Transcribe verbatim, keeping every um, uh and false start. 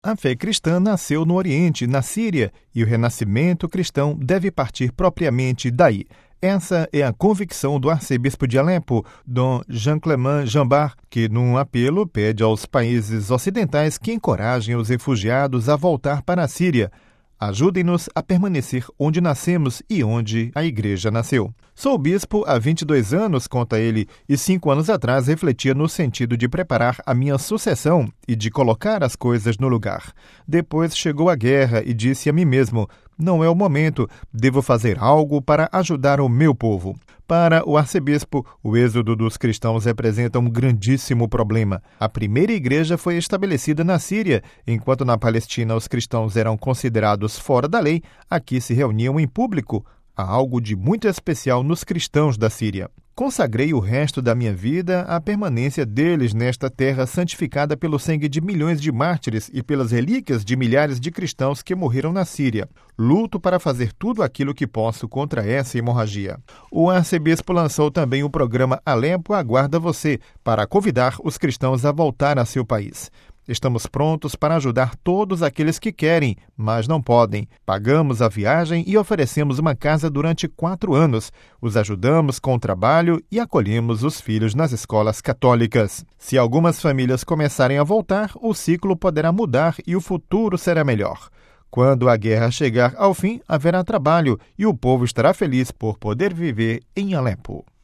A fé cristã nasceu no Oriente, na Síria, e o renascimento cristão deve partir propriamente daí. Essa é a convicção do arcebispo de Alepo, Dom Jean-Clément Jambard, que, num apelo, pede aos países ocidentais que encorajem os refugiados a voltar para a Síria. Ajudem-nos a permanecer onde nascemos e onde a Igreja nasceu. Sou bispo há vinte e dois anos, conta ele, e cinco anos atrás refletia no sentido de preparar a minha sucessão e de colocar as coisas no lugar. Depois chegou a guerra e disse a mim mesmo, não é o momento, devo fazer algo para ajudar o meu povo. Para o arcebispo, o êxodo dos cristãos representa um grandíssimo problema. A primeira igreja foi estabelecida na Síria, enquanto na Palestina os cristãos eram considerados fora da lei, aqui se reuniam em público. Há algo de muito especial nos cristãos da Síria. Consagrei o resto da minha vida à permanência deles nesta terra santificada pelo sangue de milhões de mártires e pelas relíquias de milhares de cristãos que morreram na Síria. Luto para fazer tudo aquilo que posso contra essa hemorragia. O arcebispo lançou também o programa Alepo Aguarda Você, para convidar os cristãos a voltar a seu país. Estamos prontos para ajudar todos aqueles que querem, mas não podem. Pagamos a viagem e oferecemos uma casa durante quatro anos. Os ajudamos com o trabalho e acolhemos os filhos nas escolas católicas. Se algumas famílias começarem a voltar, o ciclo poderá mudar e o futuro será melhor. Quando a guerra chegar ao fim, haverá trabalho e o povo estará feliz por poder viver em Alepo.